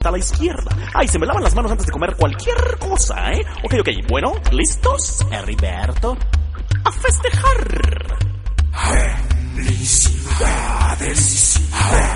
a la izquierda. Ay, se me lavan las manos antes de comer cualquier cosa, ¿eh? Ok, bueno, ¿listos? Heriberto, a festejar. Felicidades.